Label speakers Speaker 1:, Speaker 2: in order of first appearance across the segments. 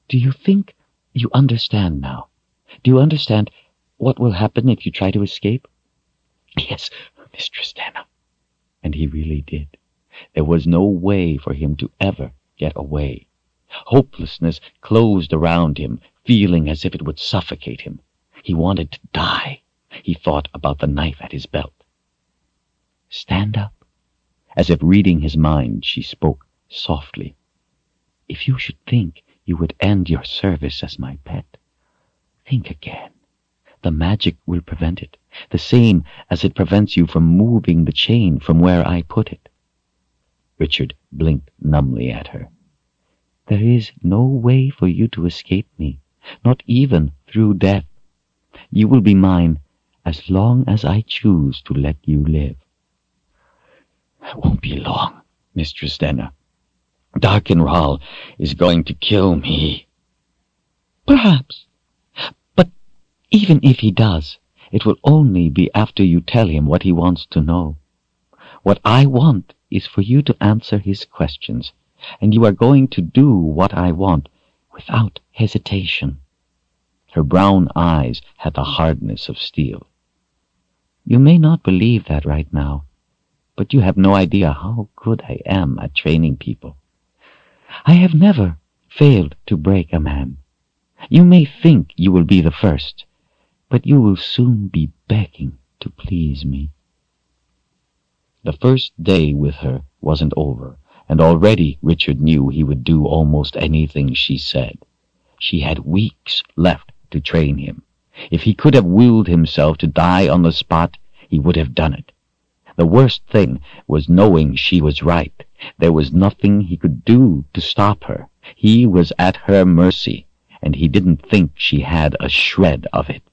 Speaker 1: Do you think you understand now? Do you understand what will happen if you try to escape?" "Yes, Mistress Dana." And he really did. There was no way for him to ever get away. Hopelessness closed around him, feeling as if it would suffocate him. He wanted to die. He thought about the knife at his belt. "Stand up." As if reading his mind, she spoke softly. "If you should think you would end your service as my pet, think again. The magic will prevent it, the same as it prevents you from moving the chain from where I put it." Richard blinked numbly at her. "There is no way for you to escape me, not even through death. You will be mine as long as I choose to let you live." "It won't be long, Mistress Dana. Darkenral is going to kill me." "Perhaps. But even if he does, it will only be after you tell him what he wants to know. What I want is for you to answer his questions, and you are going to do what I want without hesitation." Her brown eyes had the hardness of steel. "You may not believe that right now, but you have no idea how good I am at training people. I have never failed to break a man. You may think you will be the first, but you will soon be begging to please me." The first day with her wasn't over, and already Richard knew he would do almost anything she said. She had weeks left to train him. If he could have willed himself to die on the spot, he would have done it. The worst thing was knowing she was right. There was nothing he could do to stop her. He was at her mercy, and he didn't think she had a shred of it.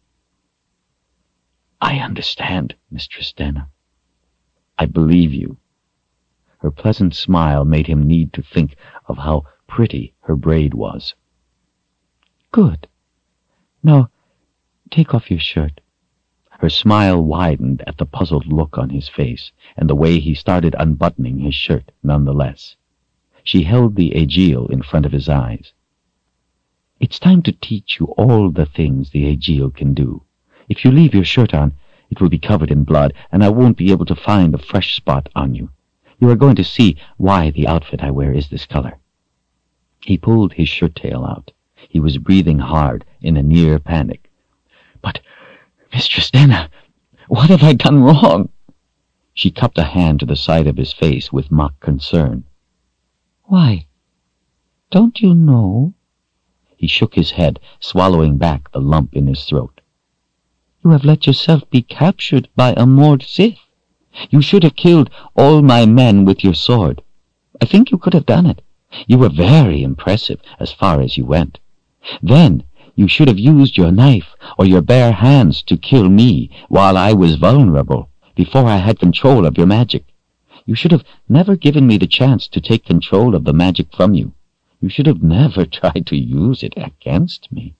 Speaker 1: "I understand, Mistress Dana. I believe you." Her pleasant smile made him need to think of how pretty her braid was. "Good. Now, take off your shirt." Her smile widened at the puzzled look on his face, and the way he started unbuttoning his shirt nonetheless. She held the Aegil in front of his eyes. "It's time to teach you all the things the Aegil can do. If you leave your shirt on, it will be covered in blood, and I won't be able to find a fresh spot on you. You are going to see why the outfit I wear is this color." He pulled his shirt tail out. He was breathing hard in a near panic. "But, Mistress Dana, what have I done wrong?" She cupped a hand to the side of his face with mock concern. "Why, don't you know?" He shook his head, swallowing back the lump in his throat. "You have let yourself be captured by a Mord Sith. You should have killed all my men with your sword. I think you could have done it. You were very impressive as far as you went. Then you should have used your knife or your bare hands to kill me while I was vulnerable, before I had control of your magic. You should have never given me the chance to take control of the magic from you. You should have never tried to use it against me."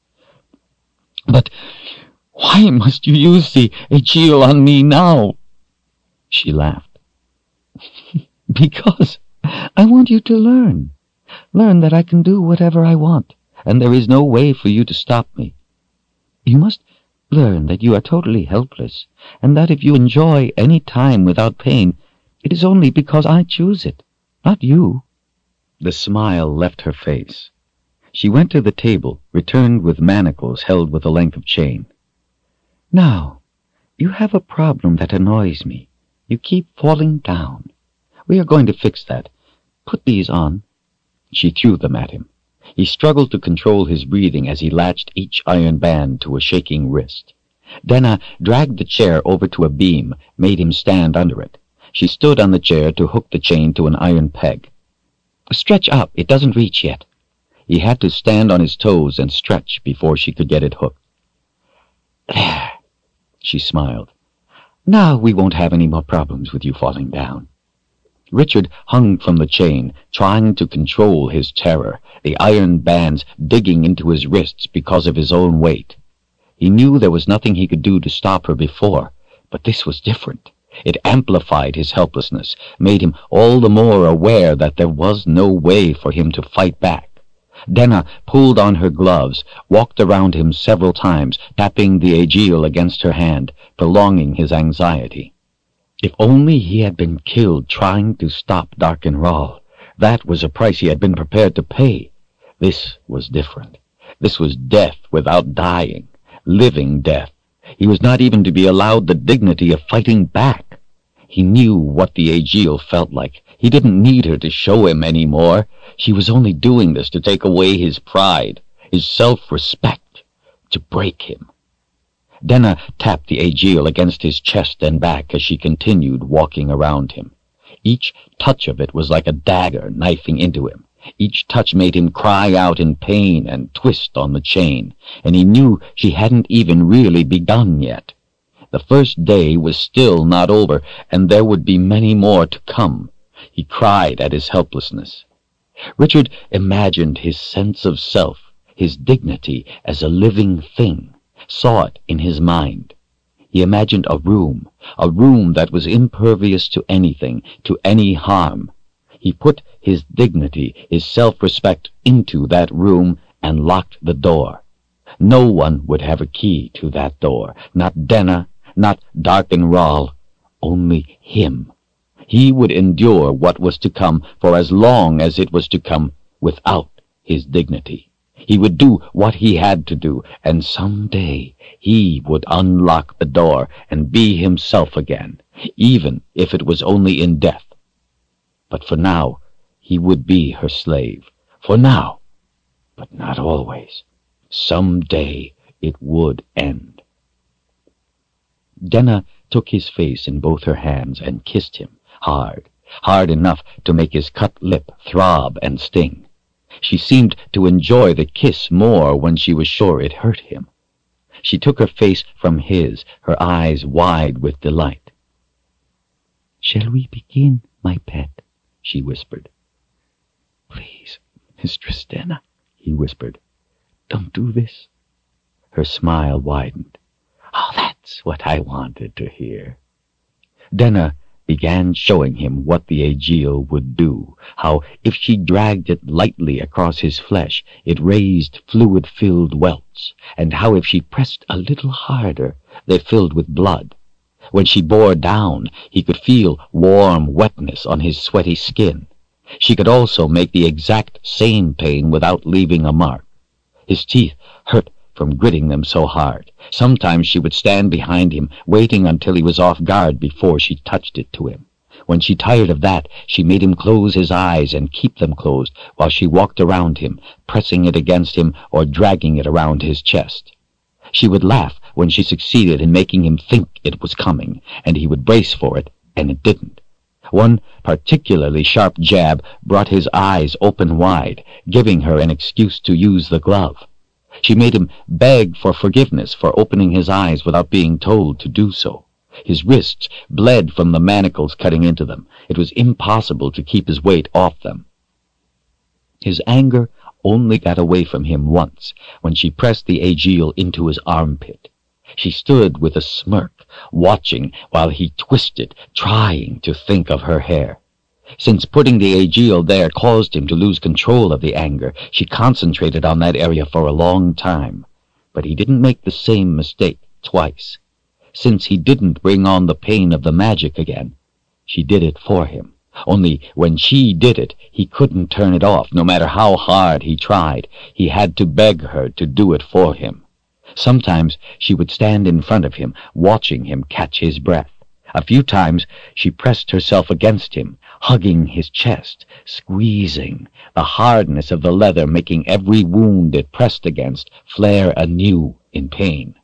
Speaker 1: "But why must you use the Aegil on me now?" She laughed. "Because I want you to learn. Learn that I can do whatever I want, and there is no way for you to stop me. You must learn that you are totally helpless, and that if you enjoy any time without pain, it is only because I choose it, not you." The smile left her face. She went to the table, returned with manacles held with a length of chain. "Now, you have a problem that annoys me. You keep falling down. We are going to fix that. Put these on." She threw them at him. He struggled to control his breathing as he latched each iron band to a shaking wrist. Dana dragged the chair over to a beam, made him stand under it. She stood on the chair to hook the chain to an iron peg. "Stretch up, it doesn't reach yet." He had to stand on his toes and stretch before she could get it hooked. "There," she smiled. "Now we won't have any more problems with you falling down." Richard hung from the chain, trying to control his terror, the iron bands digging into his wrists because of his own weight. He knew there was nothing he could do to stop her before, but this was different. It amplified his helplessness, made him all the more aware that there was no way for him to fight back. Denna pulled on her gloves, walked around him several times, tapping the Aegeal against her hand, prolonging his anxiety. If only he had been killed trying to stop Darkenral. That was a price he had been prepared to pay. This was different. This was death without dying, living death. He was not even to be allowed the dignity of fighting back. He knew what the Aegeal felt like. He didn't need her to show him any more. She was only doing this to take away his pride, his self-respect, to break him. Denna tapped the Aegeal against his chest and back as she continued walking around him. Each touch of it was like a dagger knifing into him. Each touch made him cry out in pain and twist on the chain, and he knew she hadn't even really begun yet. The first day was still not over, and there would be many more to come. He cried at his helplessness. Richard imagined his sense of self, his dignity as a living thing, saw it in his mind. He imagined a room that was impervious to anything, to any harm. He put his dignity, his self-respect into that room and locked the door. No one would have a key to that door, not Denna, not Darkenral, only him. He would endure what was to come for as long as it was to come without his dignity. He would do what he had to do, and someday he would unlock the door and be himself again, even if it was only in death. But for now, he would be her slave. For now, but not always. Someday it would end. Denna took his face in both her hands and kissed him, hard enough to make his cut lip throb and sting. She seemed to enjoy the kiss more when she was sure it hurt him. She took her face from his, her eyes wide with delight. "Shall we begin, my pet?" she whispered. "Please, Mistress Denna," he whispered. "Don't do this." Her smile widened. "Oh, that's what I wanted to hear." Denna began showing him what the Aegeal would do, how if she dragged it lightly across his flesh, it raised fluid-filled welts, and how if she pressed a little harder, they filled with blood. When she bore down, he could feel warm wetness on his sweaty skin. She could also make the exact same pain without leaving a mark. His teeth hurt from gritting them so hard. Sometimes she would stand behind him, waiting until he was off guard before she touched it to him. When she tired of that, she made him close his eyes and keep them closed while she walked around him, pressing it against him or dragging it around his chest. She would laugh when she succeeded in making him think it was coming, and he would brace for it, and it didn't. One particularly sharp jab brought his eyes open wide, giving her an excuse to use the glove. She made him beg for forgiveness for opening his eyes without being told to do so. His wrists bled from the manacles cutting into them. It was impossible to keep his weight off them. His anger only got away from him once, when she pressed the Aegeal into his armpit. She stood with a smirk, watching while he twisted, trying to think of her hair. Since putting the Aegeal there caused him to lose control of the anger, she concentrated on that area for a long time. But he didn't make the same mistake twice. Since he didn't bring on the pain of the magic again, she did it for him. Only when she did it, he couldn't turn it off, no matter how hard he tried. He had to beg her to do it for him. Sometimes she would stand in front of him, watching him catch his breath. A few times she pressed herself against him, hugging his chest, squeezing, the hardness of the leather making every wound it pressed against flare anew in pain.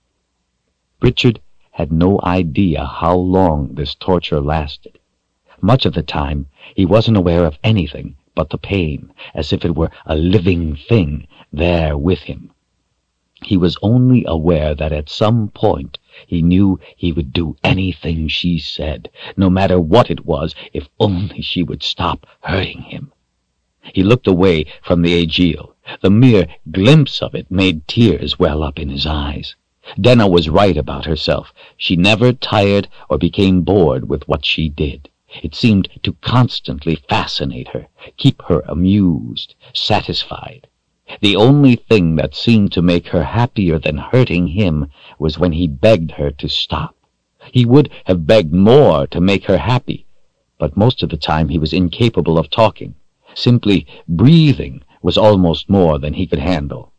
Speaker 1: Richard had no idea how long this torture lasted. Much of the time he wasn't aware of anything but the pain, as if it were a living thing there with him. He was only aware that at some point he knew he would do anything she said, no matter what it was, if only she would stop hurting him. He looked away from the Aegeal. The mere glimpse of it made tears well up in his eyes. Denna was right about herself. She never tired or became bored with what she did. It seemed to constantly fascinate her, keep her amused, satisfied. The only thing that seemed to make her happier than hurting him was when he begged her to stop. He would have begged more to make her happy, but most of the time he was incapable of talking. Simply breathing was almost more than he could handle.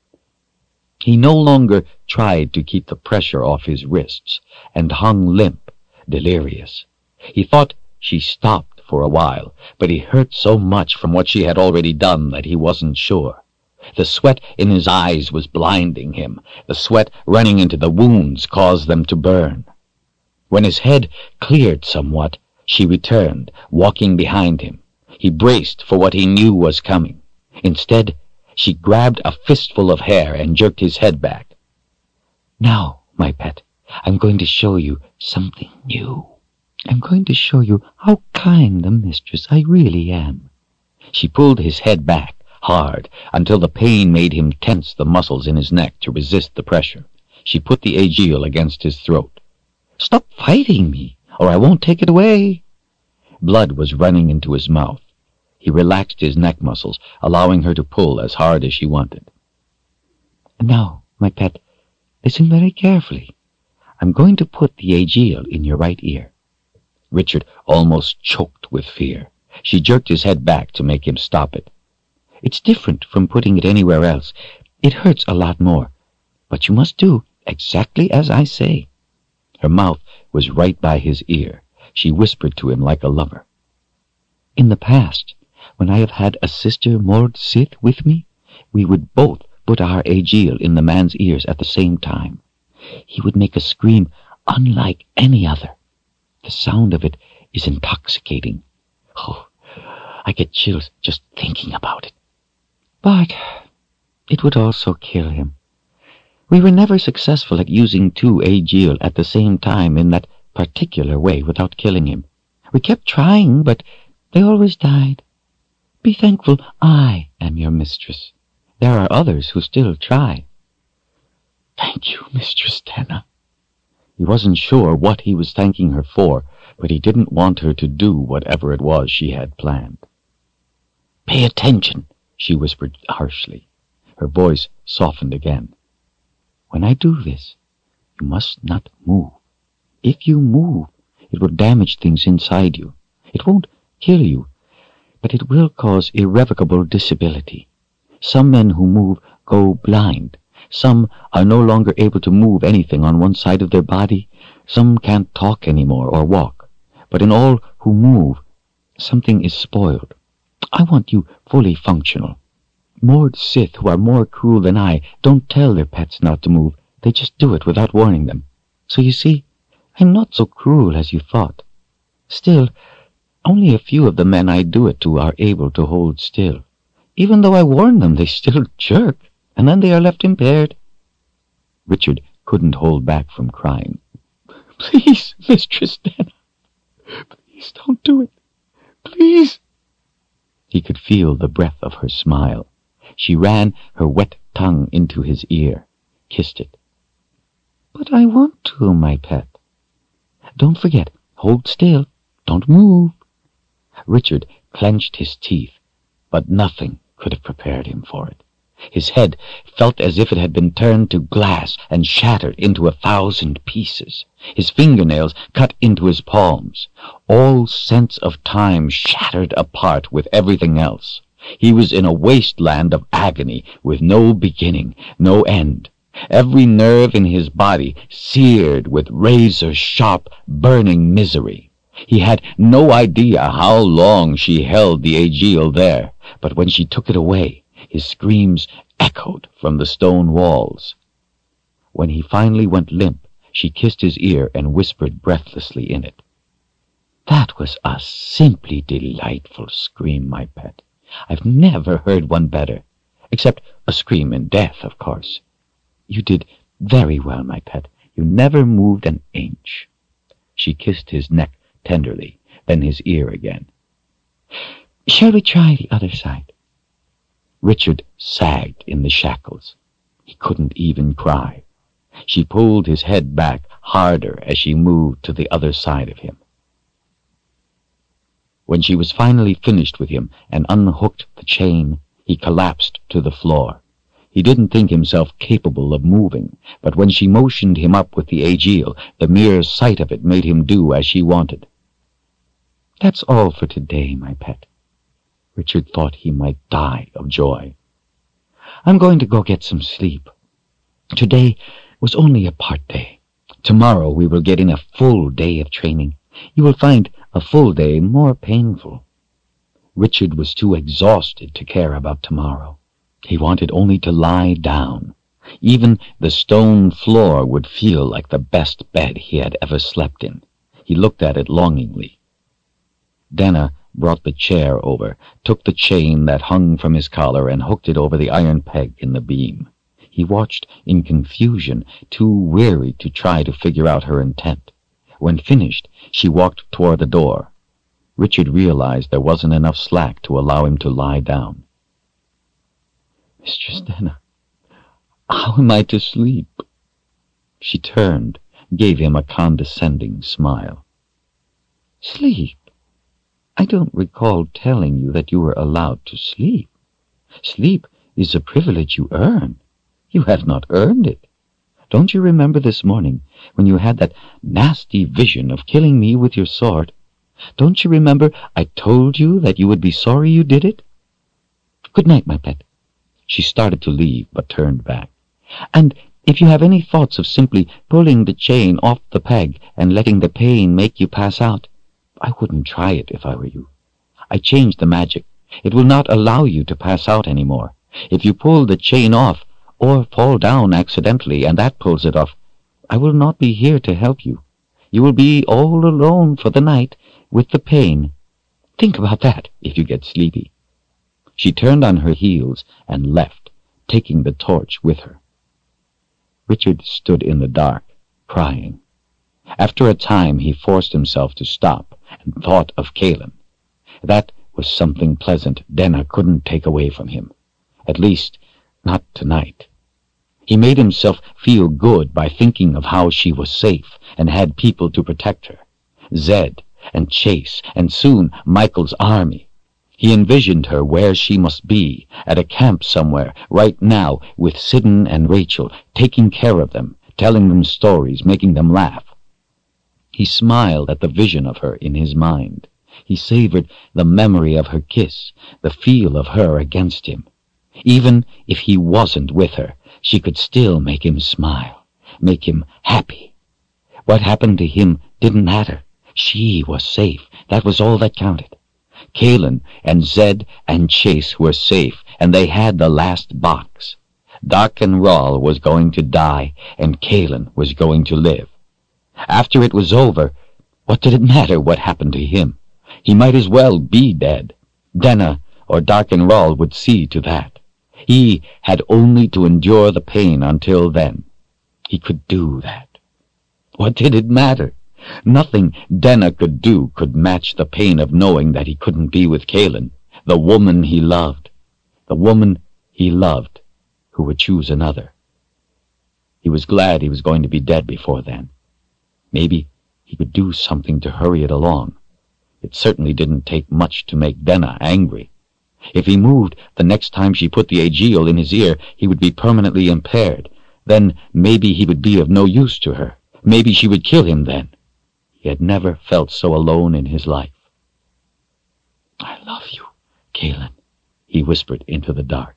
Speaker 1: He no longer tried to keep the pressure off his wrists and hung limp, delirious. He thought she stopped for a while, but he hurt so much from what she had already done that he wasn't sure. The sweat in his eyes was blinding him. The sweat running into the wounds caused them to burn. When his head cleared somewhat, she returned, walking behind him. He braced for what he knew was coming. Instead, she grabbed a fistful of hair and jerked his head back. "Now, my pet, I'm going to show you something new. I'm going to show you how kind a mistress I really am." She pulled his head back hard until the pain made him tense the muscles in his neck to resist the pressure. She put the Aegial against his throat. "Stop fighting me, or I won't take it away." Blood was running into his mouth. He relaxed his neck muscles, allowing her to pull as hard as she wanted. "Now, my pet, listen very carefully. I'm going to put the Aegial in your right ear." Richard almost choked with fear. She jerked his head back to make him stop it. "It's different from putting it anywhere else. It hurts a lot more, but you must do exactly as I say." Her mouth was right by his ear. She whispered to him like a lover. "In the past, when I have had a sister Mord Sith with me, we would both put our Aegial in the man's ears at the same time. He would make a scream unlike any other. The sound of it is intoxicating. Oh, I get chills just thinking about it. But it would also kill him. We were never successful at using two Aegial at the same time in that particular way without killing him. We kept trying, but they always died. Be thankful I am your mistress. There are others who still try." "Thank you, Mistress Tenna." He wasn't sure what he was thanking her for, but he didn't want her to do whatever it was she had planned. "Pay attention," she whispered harshly. Her voice softened again. "When I do this, you must not move. If you move, it will damage things inside you. It won't kill you, but it will cause irrevocable disability. Some men who move go blind. Some are no longer able to move anything on one side of their body. Some can't talk anymore or walk. But in all who move, something is spoiled. I want you fully functional. Mord Sith, who are more cruel than I, don't tell their pets not to move. They just do it without warning them. So you see, I'm not so cruel as you thought. Still, only a few of the men I do it to are able to hold still. Even though I warn them, they still jerk, and then they are left impaired." Richard couldn't hold back from crying. "Please, Mistress Tenna, please don't do it. Please." He could feel the breath of her smile. She ran her wet tongue into his ear, kissed it. "But I want to, my pet. Don't forget, hold still. Don't move." Richard clenched his teeth, but nothing could have prepared him for it. His head felt as if it had been turned to glass and shattered into 1,000 pieces. His fingernails cut into his palms. All sense of time shattered apart with everything else. He was in a wasteland of agony with no beginning, no end. Every nerve in his body seared with razor-sharp, burning misery. He had no idea how long she held the Aegial there, but when she took it away, his screams echoed from the stone walls. When he finally went limp, she kissed his ear and whispered breathlessly in it. "That was a simply delightful scream, my pet. I've never heard one better, except a scream in death, of course. You did very well, my pet. You never moved an inch." She kissed his neck tenderly, then his ear again. "Shall we try the other side?" Richard sagged in the shackles. He couldn't even cry. She pulled his head back harder as she moved to the other side of him. When she was finally finished with him and unhooked the chain, He collapsed to the floor. He didn't think himself capable of moving, but when she motioned him up with the Aegeal, the mere sight of it made him do as she wanted. "That's all for today, my pet." Richard thought he might die of joy. "I'm going to go get some sleep. Today was only a part day. Tomorrow we will get in a full day of training. You will find a full day more painful." Richard was too exhausted to care about tomorrow. He wanted only to lie down. Even the stone floor would feel like the best bed he had ever slept in. He looked at it longingly. Denna brought the chair over, took the chain that hung from his collar and hooked it over the iron peg in the beam. He watched in confusion, too weary to try to figure out her intent. When finished, she walked toward the door. Richard realized there wasn't enough slack to allow him to lie down. "Mistress Denna, how am I to sleep?" She turned, gave him a condescending smile. "Sleep? I don't recall telling you that you were allowed to sleep. Sleep is a privilege you earn. You have not earned it. Don't you remember this morning when you had that nasty vision of killing me with your sword? Don't you remember I told you that you would be sorry you did it? Good night, my pet." She started to leave, but turned back. "And if you have any thoughts of simply pulling the chain off the peg and letting the pain make you pass out, I wouldn't try it if I were you. I changed the magic. It will not allow you to pass out anymore. If you pull the chain off, or fall down accidentally and that pulls it off, I will not be here to help you. You will be all alone for the night with the pain. Think about that if you get sleepy." She turned on her heels and left, taking the torch with her. Richard stood in the dark, crying. After a time he forced himself to stop and thought of Kaelin. That was something pleasant Denna couldn't take away from him. At least, not tonight. He made himself feel good by thinking of how she was safe and had people to protect her. Zed and Chase, and soon Michael's army. He envisioned her where she must be, at a camp somewhere, right now, with Sidon and Rachel, taking care of them, telling them stories, making them laugh. He smiled at the vision of her in his mind. He savored the memory of her kiss, the feel of her against him. Even if he wasn't with her, she could still make him smile, make him happy. What happened to him didn't matter. She was safe. That was all that counted. Kaelin and Zed and Chase were safe, and they had the last box. D'Arkenrol was going to die, and Kaelin was going to live. After it was over, what did it matter what happened to him? He might as well be dead. Denna or D'Arkenrol would see to that. He had only to endure the pain until then. He could do that. What did it matter? Nothing Denna could do could match the pain of knowing that he couldn't be with Kaelin, the woman he loved. The woman he loved, who would choose another. He was glad he was going to be dead before then. Maybe he could do something to hurry it along. It certainly didn't take much to make Denna angry. If he moved the next time she put the Aegeal in his ear, he would be permanently impaired. Then maybe he would be of no use to her. Maybe she would kill him then. He had never felt so alone in his life. "I love you, Kaelin," he whispered into the dark.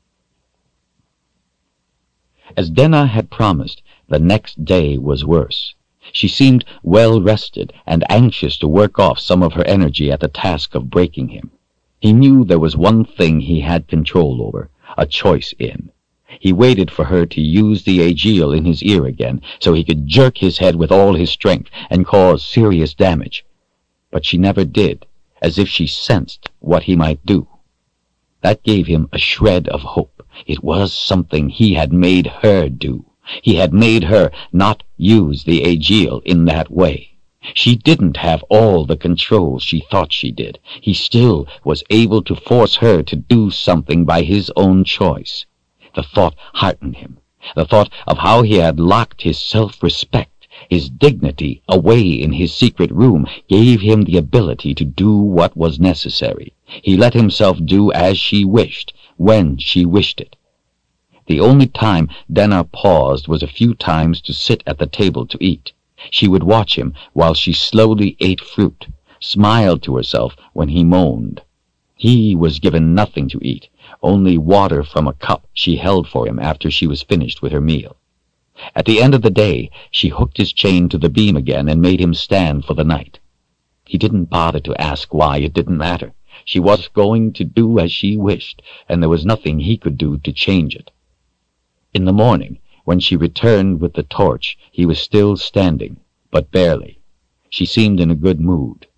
Speaker 1: As Denna had promised, the next day was worse. She seemed well rested and anxious to work off some of her energy at the task of breaking him. He knew there was one thing he had control over, a choice in. He waited for her to use the Aegeal in his ear again, so he could jerk his head with all his strength and cause serious damage. But she never did, as if she sensed what he might do. That gave him a shred of hope. It was something he had made her do. He had made her not use the Aegeal in that way. She didn't have all the control she thought she did. He still was able to force her to do something by his own choice. The thought heartened him. The thought of how he had locked his self-respect, his dignity, away in his secret room gave him the ability to do what was necessary. He let himself do as she wished, when she wished it. The only time Denna paused was a few times to sit at the table to eat. She would watch him while she slowly ate fruit, smiled to herself when he moaned. He was given nothing to eat, only water from a cup she held for him after she was finished with her meal. At the end of the day, she hooked his chain to the beam again and made him stand for the night. He didn't bother to ask why. It didn't matter. She was going to do as she wished, and there was nothing he could do to change it. In the morning, when she returned with the torch, he was still standing, but barely. She seemed in a good mood.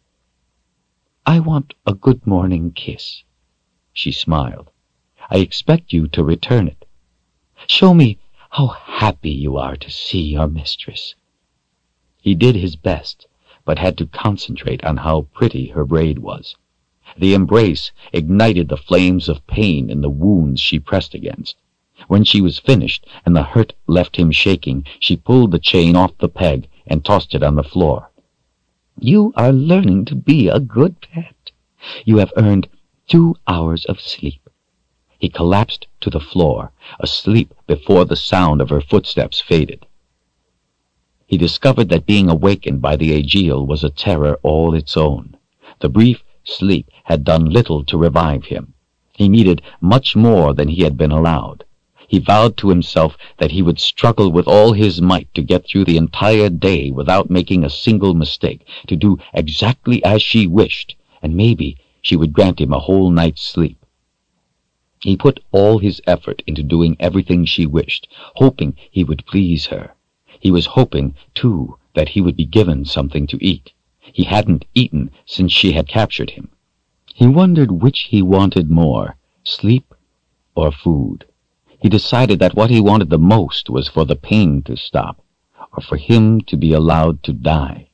Speaker 1: "I want a good morning kiss." She smiled. "I expect you to return it. Show me how happy you are to see your mistress." He did his best, but had to concentrate on how pretty her braid was. The embrace ignited the flames of pain in the wounds she pressed against. When she was finished and the hurt left him shaking, she pulled the chain off the peg and tossed it on the floor. "You are learning to be a good pet. You have earned 2 hours of sleep." He collapsed to the floor, asleep before the sound of her footsteps faded. He discovered that being awakened by the Aegeal was a terror all its own. The brief sleep had done little to revive him. He needed much more than he had been allowed. He vowed to himself that he would struggle with all his might to get through the entire day without making a single mistake, to do exactly as she wished, and maybe she would grant him a whole night's sleep. He put all his effort into doing everything she wished, hoping he would please her. He was hoping, too, that he would be given something to eat. He hadn't eaten since she had captured him. He wondered which he wanted more, sleep or food. He decided that what he wanted the most was for the pain to stop, or for him to be allowed to die.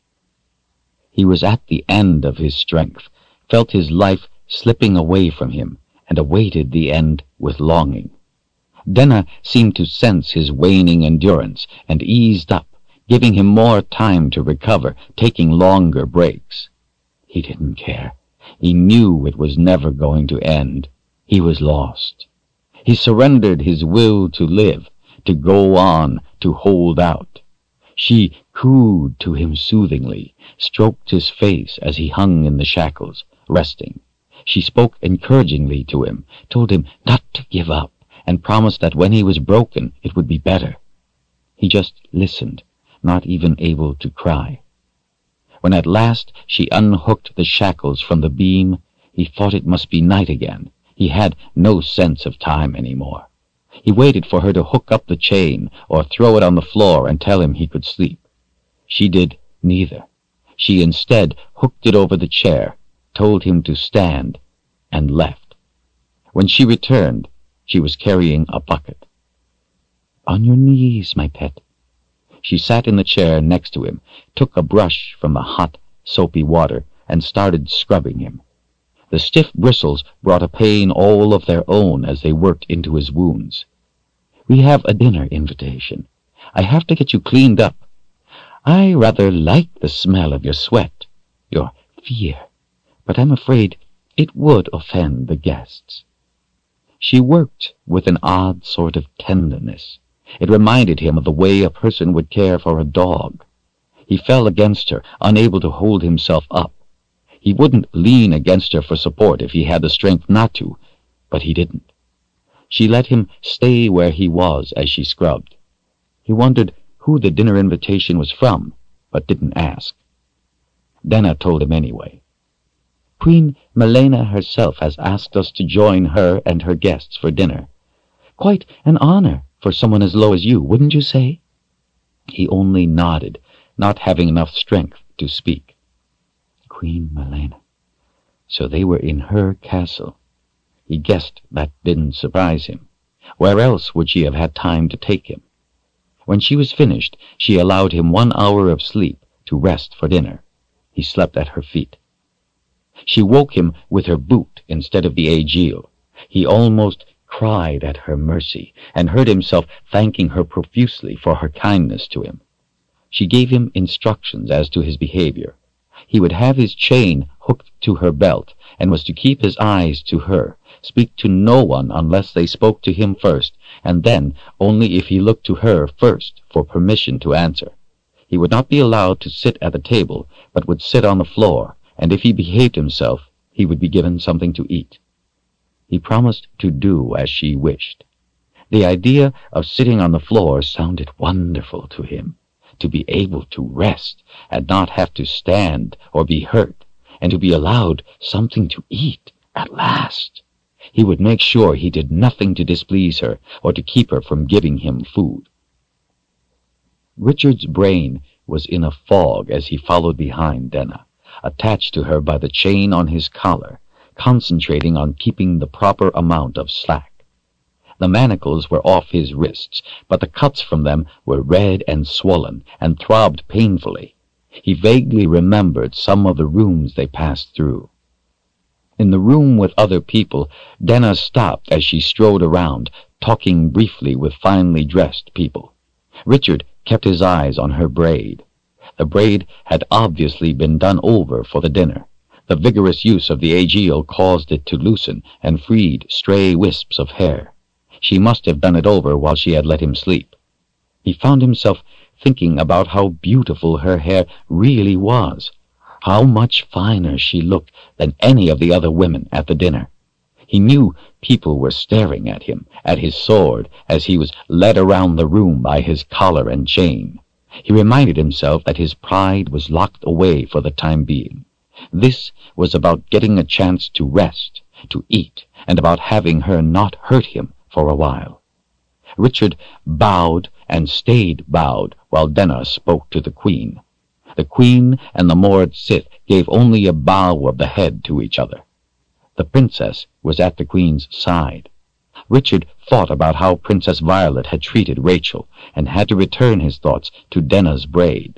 Speaker 1: He was at the end of his strength, felt his life slipping away from him, and awaited the end with longing. Denna seemed to sense his waning endurance and eased up, giving him more time to recover, taking longer breaks. He didn't care. He knew it was never going to end. He was lost. He surrendered his will to live, to go on, to hold out. She cooed to him soothingly, stroked his face as he hung in the shackles, resting. She spoke encouragingly to him, told him not to give up, and promised that when he was broken it would be better. He just listened, not even able to cry. When at last she unhooked the shackles from the beam, he thought it must be night again. He had no sense of time anymore. He waited for her to hook up the chain or throw it on the floor and tell him he could sleep. She did neither. She instead hooked it over the chair, told him to stand, and left. When she returned, she was carrying a bucket. "On your knees, my pet." She sat in the chair next to him, took a brush from the hot, soapy water, and started scrubbing him. The stiff bristles brought a pain all of their own as they worked into his wounds. "We have a dinner invitation. I have to get you cleaned up. I rather like the smell of your sweat, your fear, but I'm afraid it would offend the guests." She worked with an odd sort of tenderness. It reminded him of the way a person would care for a dog. He fell against her, unable to hold himself up. He wouldn't lean against her for support if he had the strength not to, but he didn't. She let him stay where he was as she scrubbed. He wondered who the dinner invitation was from, but didn't ask. Denna told him anyway. "Queen Malena herself has asked us to join her and her guests for dinner. Quite an honor for someone as low as you, wouldn't you say?" He only nodded, not having enough strength to speak. Queen Malena. So they were in her castle. He guessed that didn't surprise him. Where else would she have had time to take him? When she was finished, she allowed him 1 hour of sleep to rest for dinner. He slept at her feet. She woke him with her boot instead of the Aegeal. He almost cried at her mercy, and heard himself thanking her profusely for her kindness to him. She gave him instructions as to his behavior. He would have his chain hooked to her belt, and was to keep his eyes to her, speak to no one unless they spoke to him first, and then only if he looked to her first for permission to answer. He would not be allowed to sit at the table, but would sit on the floor, and if he behaved himself, he would be given something to eat. He promised to do as she wished. The idea of sitting on the floor sounded wonderful to him. To be able to rest and not have to stand or be hurt, and to be allowed something to eat at last. He would make sure he did nothing to displease her or to keep her from giving him food. Richard's brain was in a fog as he followed behind Denna, attached to her by the chain on his collar, concentrating on keeping the proper amount of slack. The manacles were off his wrists, but the cuts from them were red and swollen and throbbed painfully. He vaguely remembered some of the rooms they passed through. In the room with other people, Denna stopped as she strode around, talking briefly with finely dressed people. Richard kept his eyes on her braid. The braid had obviously been done over for the dinner. The vigorous use of the ageal caused it to loosen and freed stray wisps of hair. She must have done it over while she had let him sleep. He found himself thinking about how beautiful her hair really was, how much finer she looked than any of the other women at the dinner. He knew people were staring at him, at his sword, as he was led around the room by his collar and chain. He reminded himself that his pride was locked away for the time being. This was about getting a chance to rest, to eat, and about having her not hurt him for a while. Richard bowed and stayed bowed while Denna spoke to the Queen. The Queen and the Mord Sith gave only a bow of the head to each other. The Princess was at the Queen's side. Richard thought about how Princess Violet had treated Rachel, and had to return his thoughts to Denna's braid.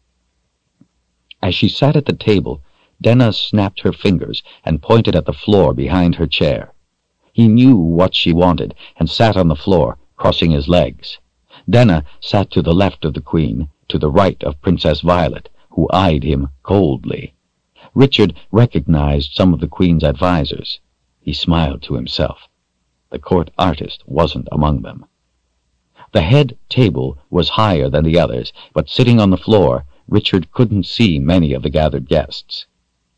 Speaker 1: As she sat at the table, Denna snapped her fingers and pointed at the floor behind her chair. He knew what she wanted, and sat on the floor, crossing his legs. Denna sat to the left of the Queen, to the right of Princess Violet, who eyed him coldly. Richard recognized some of the Queen's advisers. He smiled to himself. The court artist wasn't among them. The head table was higher than the others, but sitting on the floor, Richard couldn't see many of the gathered guests.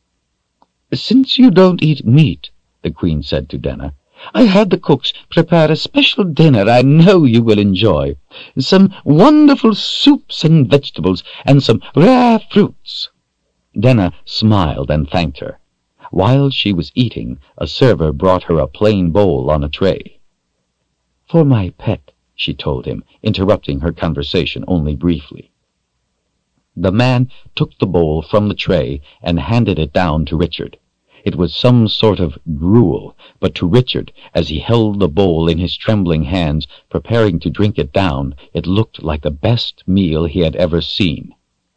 Speaker 1: "Since you don't eat meat," the Queen said to Denna, "I had the cooks prepare a special dinner I know you will enjoy. Some wonderful soups and vegetables, and some rare fruits." Denna smiled and thanked her. While she was eating, a server brought her a plain bowl on a tray. "For my pet," she told him, interrupting her conversation only briefly. The man took the bowl from the tray and handed it down to Richard. It was some sort of gruel, but to Richard, as he held the bowl in his trembling hands, preparing to drink it down, it looked like the best meal he had ever seen.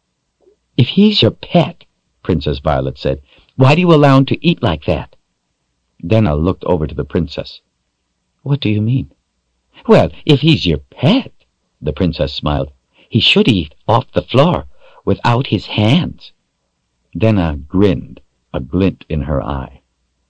Speaker 1: "If he's your pet," Princess Violet said, "why do you allow him to eat like that?" Denna looked over to the princess. "What do you mean?" "Well, if he's your pet," the princess smiled, "he should eat off the floor, without his hands." Denna grinned, a glint in her eye.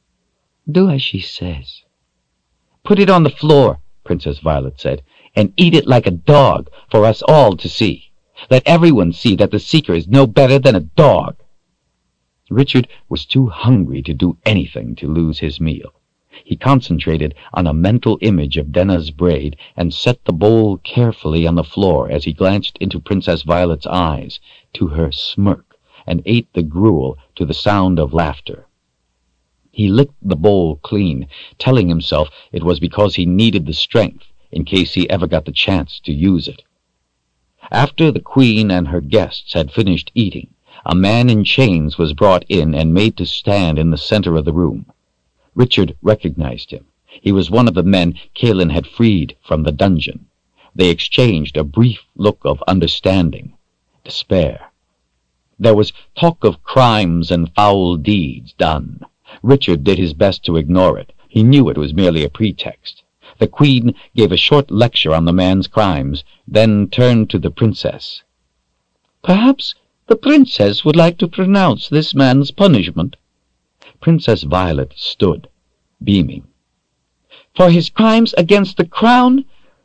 Speaker 1: "Do as she says." "Put it on the floor," Princess Violet said, "and eat it like a dog for us all to see. Let everyone see that the Seeker is no better than a dog." Richard was too hungry to do anything to lose his meal. He concentrated on a mental image of Denna's braid and set the bowl carefully on the floor as he glanced into Princess Violet's eyes, to her smirk, and ate the gruel to the sound of laughter. He licked the bowl clean, telling himself it was because he needed the strength in case he ever got the chance to use it. After the Queen and her guests had finished eating, a man in chains was brought in and made to stand in the center of the room. Richard recognized him. He was one of the men Kaelin had freed from the dungeon. They exchanged a brief look of understanding, despair. There was talk of crimes and foul deeds done. Richard did his best to ignore it. He knew it was merely a pretext. The Queen gave a short lecture on the man's crimes, then turned to the princess. "Perhaps the princess would like to pronounce this man's punishment." Princess Violet stood, beaming. For his crimes against the crown,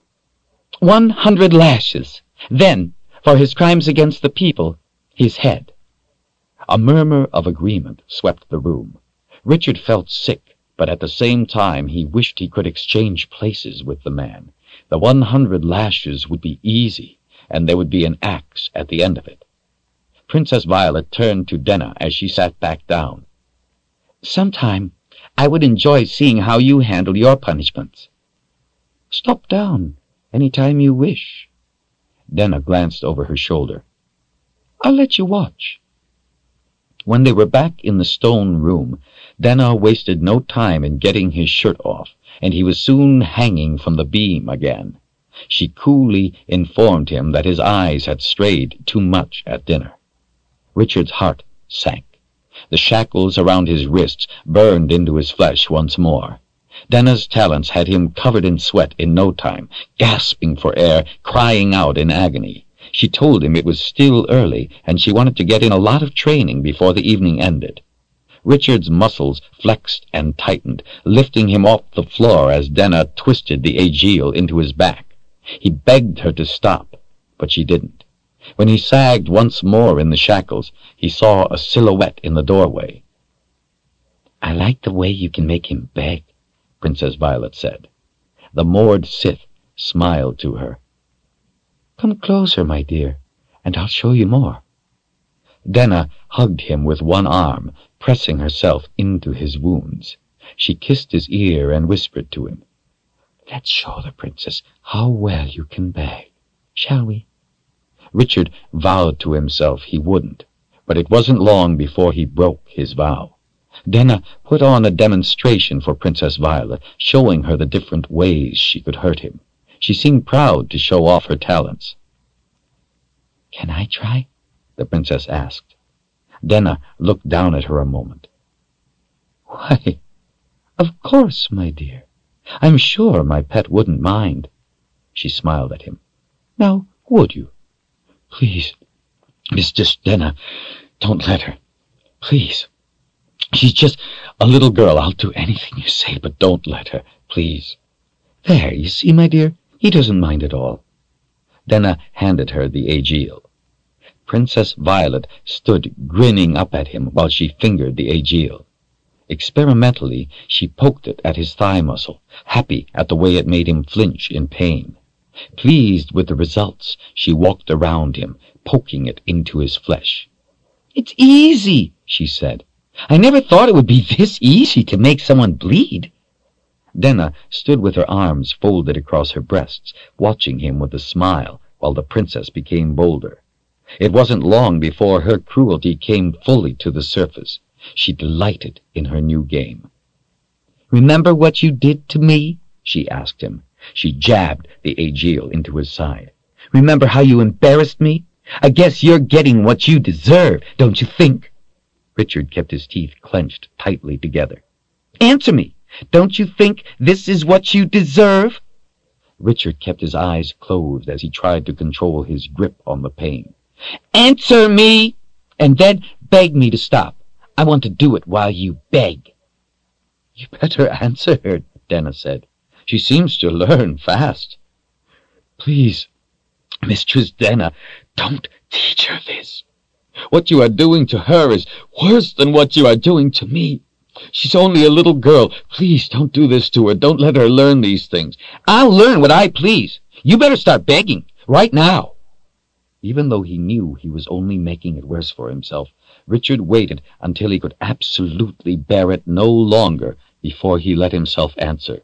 Speaker 1: 100 lashes. Then, for his crimes against the people, his head." A murmur of agreement swept the room. Richard felt sick, but at the same time he wished he could exchange places with the man. The 100 lashes would be easy, and there would be an axe at the end of it. Princess Violet turned to Denna as she sat back down. "Sometime I would enjoy seeing how you handle your punishments." "Stop down any time you wish." Denna glanced over her shoulder. "I'll let you watch." When they were back in the stone room, Denna wasted no time in getting his shirt off, and he was soon hanging from the beam again. She coolly informed him that his eyes had strayed too much at dinner. Richard's heart sank. The shackles around his wrists burned into his flesh once more. Denna's talents had him covered in sweat in no time, gasping for air, crying out in agony. She told him it was still early, and she wanted to get in a lot of training before the evening ended. Richard's muscles flexed and tightened, lifting him off the floor as Denna twisted the aegil into his back. He begged her to stop, but she didn't. When he sagged once more in the shackles, he saw a silhouette in the doorway. "I like the way you can make him beg," Princess Violet said. The moored Sith smiled to her. "Come closer, my dear, and I'll show you more." Denna hugged him with one arm, pressing herself into his wounds. She kissed his ear and whispered to him, "Let's show the princess how well you can beg, shall we?" Richard vowed to himself he wouldn't, but it wasn't long before he broke his vow. Denna put on a demonstration for Princess Violet, showing her the different ways she could hurt him. She seemed proud to show off her talents. "Can I try?" the princess asked. Denna looked down at her a moment. "Why, of course, my dear. I'm sure my pet wouldn't mind." She smiled at him. "Now, would you? Please, Mistress Denna, don't let her. Please. She's just a little girl. I'll do anything you say, but don't let her, please. There, you see, my dear, he doesn't mind at all." Denna handed her the aegil. Princess Violet stood grinning up at him while she fingered the aegil. Experimentally, she poked it at his thigh muscle, happy at the way it made him flinch in pain. Pleased with the results, she walked around him, poking it into his flesh. "It's easy," she said. "I never thought it would be this easy to make someone bleed." Denna stood with her arms folded across her breasts, watching him with a smile while the princess became bolder. It wasn't long before her cruelty came fully to the surface. She delighted in her new game. "Remember what you did to me?" she asked him. She jabbed the aegil into his side. "Remember how you embarrassed me? I guess you're getting what you deserve, don't you think?" Richard kept his teeth clenched tightly together. "Answer me! Don't you think this is what you deserve?" Richard kept his eyes closed as he tried to control his grip on the pain. "Answer me! And then beg me to stop. I want to do it while you beg." "You better answer her," Denna said. "She seems to learn fast." "Please, Mistress Denna, don't teach her this. What you are doing to her is worse than what you are doing to me. She's only a little girl. Please don't do this to her. Don't let her learn these things." "I'll learn what I please. You better start begging right now." Even though he knew he was only making it worse for himself, Richard waited until he could absolutely bear it no longer before he let himself answer.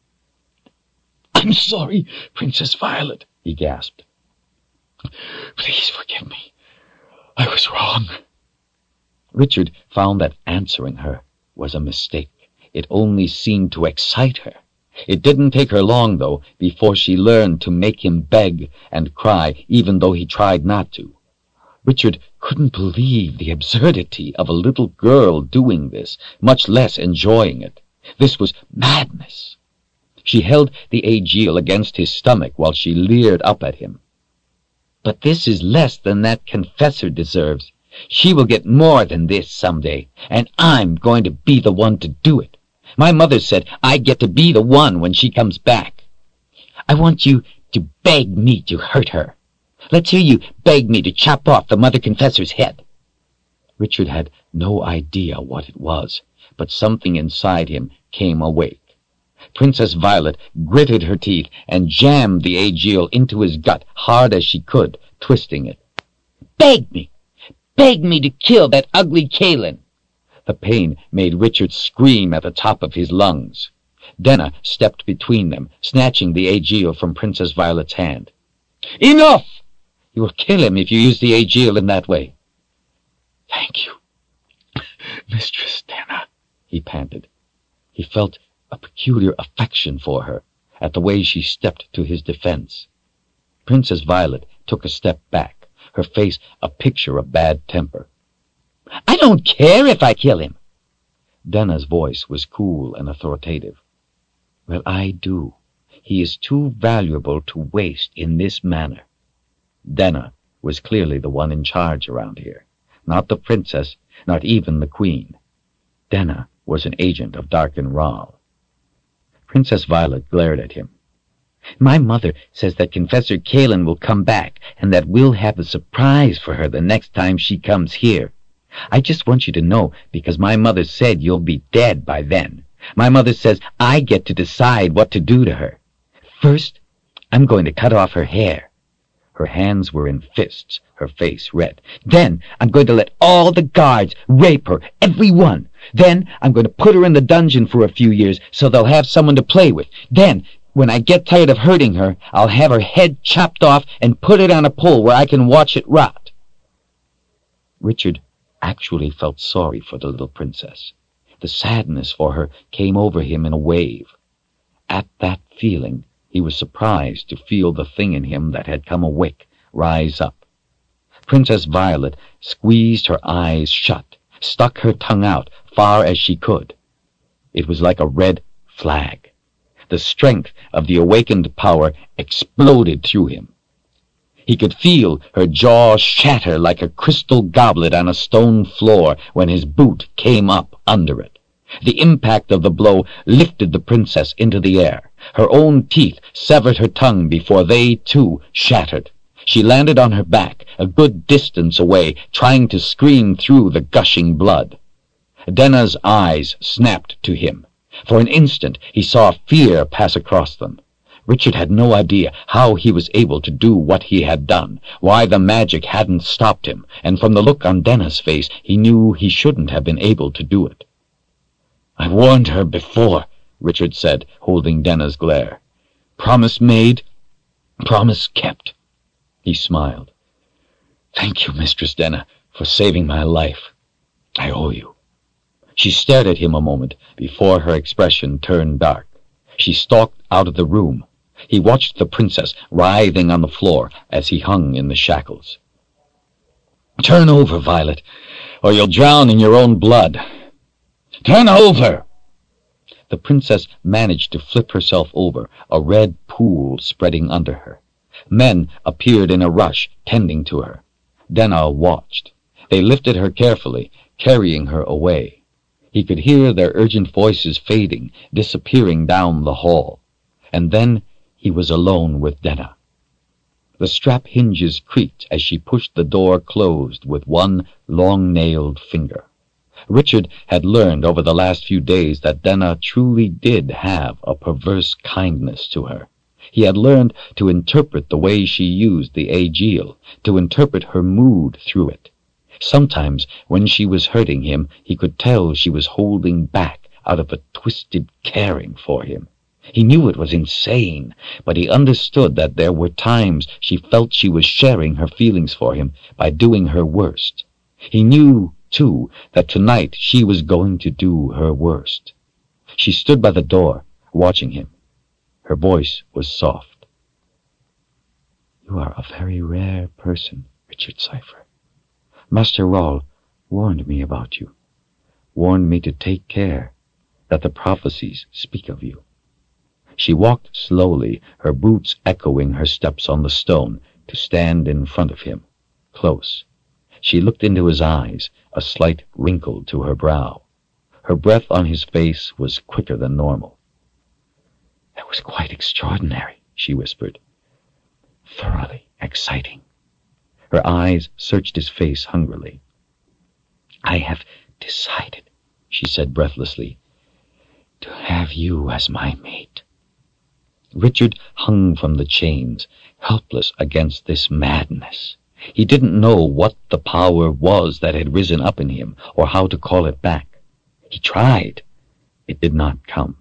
Speaker 1: "I'm sorry, Princess Violet," he gasped. "Please forgive me. I was wrong." Richard found that answering her was a mistake. It only seemed to excite her. It didn't take her long, though, before she learned to make him beg and cry, even though he tried not to. Richard couldn't believe the absurdity of a little girl doing this, much less enjoying it. This was madness. She held the aegil against his stomach while she leered up at him. "But this is less than that confessor deserves. She will get more than this someday, and I'm going to be the one to do it. My mother said I get to be the one when she comes back. I want you to beg me to hurt her. Let's hear you beg me to chop off the Mother Confessor's head." Richard had no idea what it was, but something inside him came awake. Princess Violet gritted her teeth and jammed the Aegial into his gut hard as she could, twisting it. "Beg me! Beg me to kill that ugly Kaelin!" The pain made Richard scream at the top of his lungs. Denna stepped between them, snatching the Aegial from Princess Violet's hand. "Enough! You will kill him if you use the Aegial in that way." "Thank you, Mistress Denna," he panted. He felt a peculiar affection for her at the way she stepped to his defense. Princess Violet took a step back, her face a picture of bad temper. "I don't care if I kill him." Denna's voice was cool and authoritative. "Well, I do. He is too valuable to waste in this manner." Denna was clearly the one in charge around here, not the princess, not even the queen. Denna was an agent of Darken Rahl. Princess Violet glared at him. "My mother says that Confessor Kaelin will come back and that we'll have a surprise for her the next time she comes here. I just want you to know because my mother said you'll be dead by then. My mother says I get to decide what to do to her. First, I'm going to cut off her hair." Her hands were in fists, her face red. "Then I'm going to let all the guards rape her, every one. Then I'm going to put her in the dungeon for a few years so they'll have someone to play with. Then, when I get tired of hurting her, I'll have her head chopped off and put it on a pole where I can watch it rot." Richard actually felt sorry for the little princess. The sadness for her came over him in a wave. At that feeling, he was surprised to feel the thing in him that had come awake rise up. Princess Violet squeezed her eyes shut, stuck her tongue out far as she could. It was like a red flag. The strength of the awakened power exploded through him. He could feel her jaw shatter like a crystal goblet on a stone floor when his boot came up under it. The impact of the blow lifted the princess into the air. Her own teeth severed her tongue before they, too, shattered. She landed on her back, a good distance away, trying to scream through the gushing blood. Denna's eyes snapped to him. For an instant he saw fear pass across them. Richard had no idea how he was able to do what he had done, why the magic hadn't stopped him, and from the look on Denna's face he knew he shouldn't have been able to do it. "I warned her before," Richard said, holding Denna's glare. "Promise made, promise kept." He smiled. "Thank you, Mistress Denna, for saving my life. I owe you." She stared at him a moment before her expression turned dark. She stalked out of the room. He watched the princess writhing on the floor as he hung in the shackles. "Turn over, Violet, or you'll drown in your own blood. Turn over!" The princess managed to flip herself over, a red pool spreading under her. Men appeared in a rush, tending to her. Denna watched. They lifted her carefully, carrying her away. He could hear their urgent voices fading, disappearing down the hall. And then he was alone with Denna. The strap hinges creaked as she pushed the door closed with one long-nailed finger. Richard had learned over the last few days that Denna truly did have a perverse kindness to her. He had learned to interpret the way she used the Aegial, to interpret her mood through it. Sometimes, when she was hurting him, he could tell she was holding back out of a twisted caring for him. He knew it was insane, but he understood that there were times she felt she was sharing her feelings for him by doing her worst. He knew, too, that tonight she was going to do her worst. She stood by the door, watching him. Her voice was soft. "You are a very rare person, Richard Cypher. Master Rahl warned me about you, warned me to take care, that the prophecies speak of you." She walked slowly, her boots echoing her steps on the stone, to stand in front of him, close. She looked into his eyes, a slight wrinkle to her brow. Her breath on his face was quicker than normal. "That was quite extraordinary," she whispered. "Thoroughly exciting." Her eyes searched his face hungrily. "I have decided," she said breathlessly, "to have you as my mate." Richard hung from the chains, helpless against this madness. He didn't know what the power was that had risen up in him, or how to call it back. He tried. It did not come.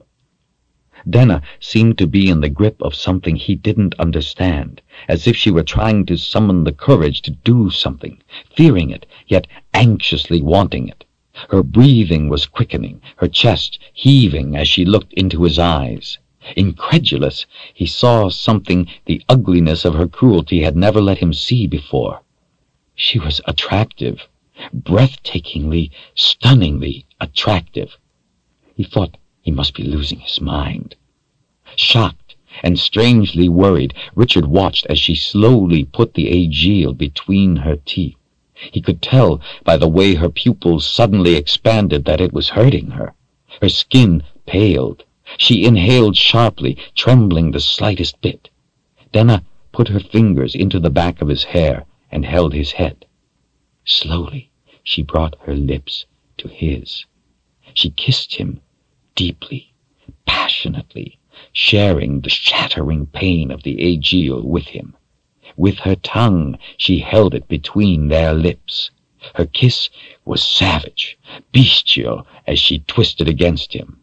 Speaker 1: Denna seemed to be in the grip of something he didn't understand, as if she were trying to summon the courage to do something, fearing it, yet anxiously wanting it. Her breathing was quickening, her chest heaving as she looked into his eyes. Incredulous, he saw something the ugliness of her cruelty had never let him see before. She was attractive, breathtakingly, stunningly attractive. He thought he must be losing his mind. Shocked and strangely worried, Richard watched as she slowly put the Aegil between her teeth. He could tell by the way her pupils suddenly expanded that it was hurting her. Her skin paled. She inhaled sharply, trembling the slightest bit. Denna put her fingers into the back of his hair and held his head. Slowly, she brought her lips to his. She kissed him deeply, passionately, sharing the shattering pain of the Aegil with him. With her tongue, she held it between their lips. Her kiss was savage, bestial, as she twisted against him.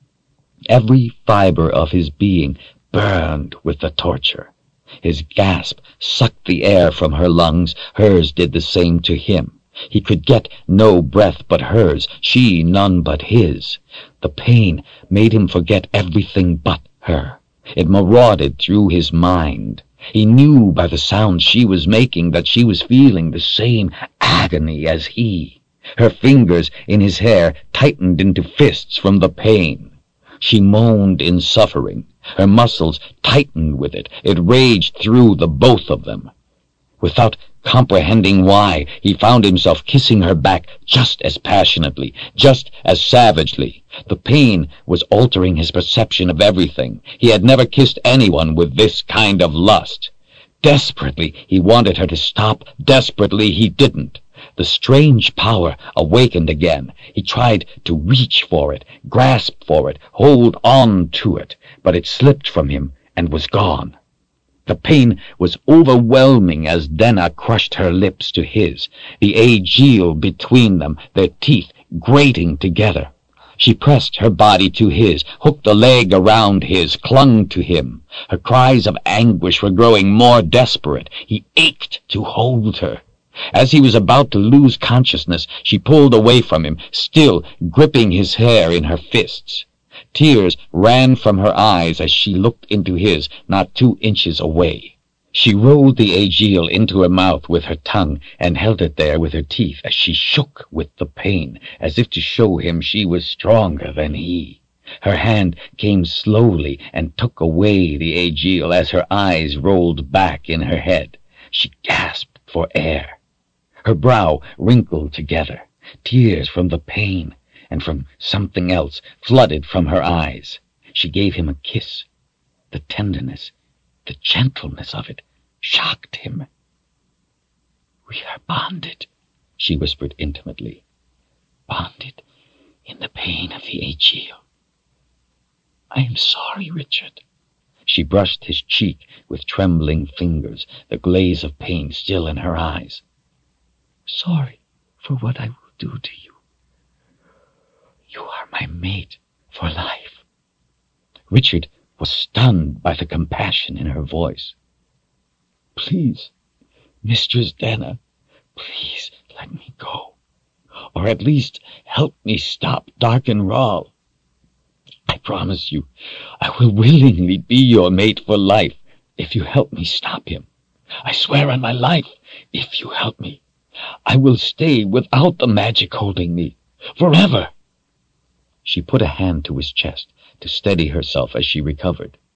Speaker 1: Every fiber of his being burned with the torture. His gasp sucked the air from her lungs. Hers did the same to him. He could get no breath but hers, she none but his. The pain made him forget everything but her. It marauded through his mind. He knew by the sound she was making that she was feeling the same agony as he. Her fingers in his hair tightened into fists from the pain. She moaned in suffering. Her muscles tightened with it. It raged through the both of them. Without comprehending why, he found himself kissing her back just as passionately, just as savagely. The pain was altering his perception of everything. He had never kissed anyone with this kind of lust. Desperately, he wanted her to stop. Desperately, he didn't. The strange power awakened again. He tried to reach for it, grasp for it, hold on to it, but it slipped from him and was gone. The pain was overwhelming as Denna crushed her lips to his, the Aegil between them, their teeth grating together. She pressed her body to his, hooked a leg around his, clung to him. Her cries of anguish were growing more desperate. He ached to hold her. As he was about to lose consciousness, she pulled away from him, still gripping his hair in her fists. Tears ran from her eyes as she looked into his, not 2 inches away. She rolled the Aegil into her mouth with her tongue and held it there with her teeth as she shook with the pain, as if to show him she was stronger than he. Her hand came slowly and took away the Aegil as her eyes rolled back in her head. She gasped for air. Her brow wrinkled together. Tears from the pain and from something else flooded from her eyes. She gave him a kiss. The tenderness, the gentleness of it shocked him. "We are bonded," she whispered intimately. "Bonded in the pain of the Aegil. I am sorry, Richard." She brushed his cheek with trembling fingers, the glaze of pain still in her eyes. "Sorry for what I will do to you. You are my mate for life." Richard was stunned by the compassion in her voice. "Please, Mistress Denna, please let me go, or at least help me stop Darkenral. I promise you, I will willingly be your mate for life if you help me stop him. I swear on my life, if you help me, I will stay without the magic holding me, forever." She put a hand to his chest to steady herself as she recovered.